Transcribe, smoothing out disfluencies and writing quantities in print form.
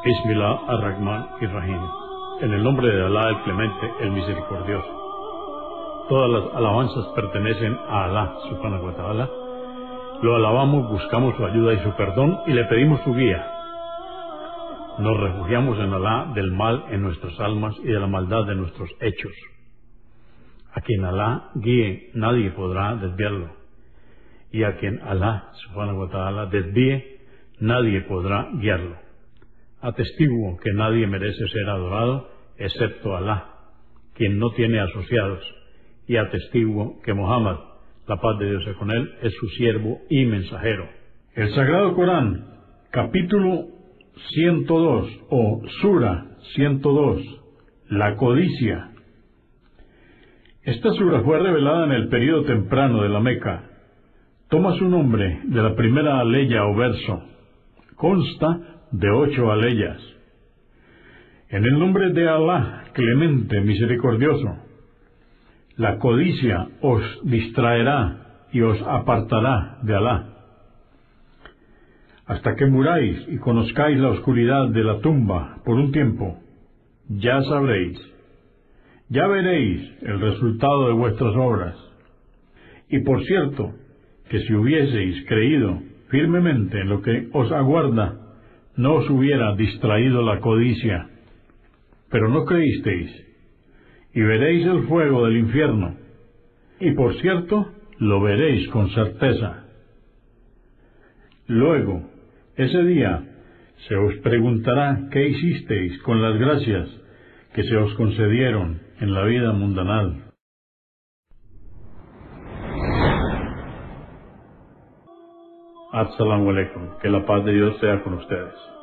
Bismillah ar-Rahman ir-Rahim. En el nombre de Alá el Clemente, el Misericordioso. Todas las alabanzas pertenecen a Alá, subhanahu wa ta'ala. Lo alabamos, buscamos su ayuda y su perdón y le pedimos su guía. Nos refugiamos en Alá del mal en nuestras almas y de la maldad de nuestros hechos. A quien Alá guíe, nadie podrá desviarlo. Y a quien Alá, subhanahu wa ta'ala, desvíe, nadie podrá guiarlo. Atestiguo que nadie merece ser adorado excepto Alá, quien no tiene asociados, y atestiguo que Muhammad, la paz de Dios sea con él, es su siervo y mensajero. El Sagrado Corán, capítulo 102 o Sura 102, la codicia. Esta sura fue revelada en el período temprano de la Meca. Toma su nombre de la primera aleya o verso. Consta de 8 aleyas. En el nombre de Alá, Clemente, Misericordioso. La codicia os distraerá y os apartará de Alá, hasta que muráis y conozcáis la oscuridad de la tumba por un tiempo. Ya sabréis, ya veréis el resultado de vuestras obras. Y por cierto, que si hubieseis creído firmemente en lo que os aguarda, no os hubiera distraído la codicia. Pero no creísteis, y veréis el fuego del infierno, y por cierto, lo veréis con certeza. Luego, ese día, se os preguntará qué hicisteis con las gracias que se os concedieron en la vida mundanal. Assalamu alaikum, que la paz de Dios sea con ustedes.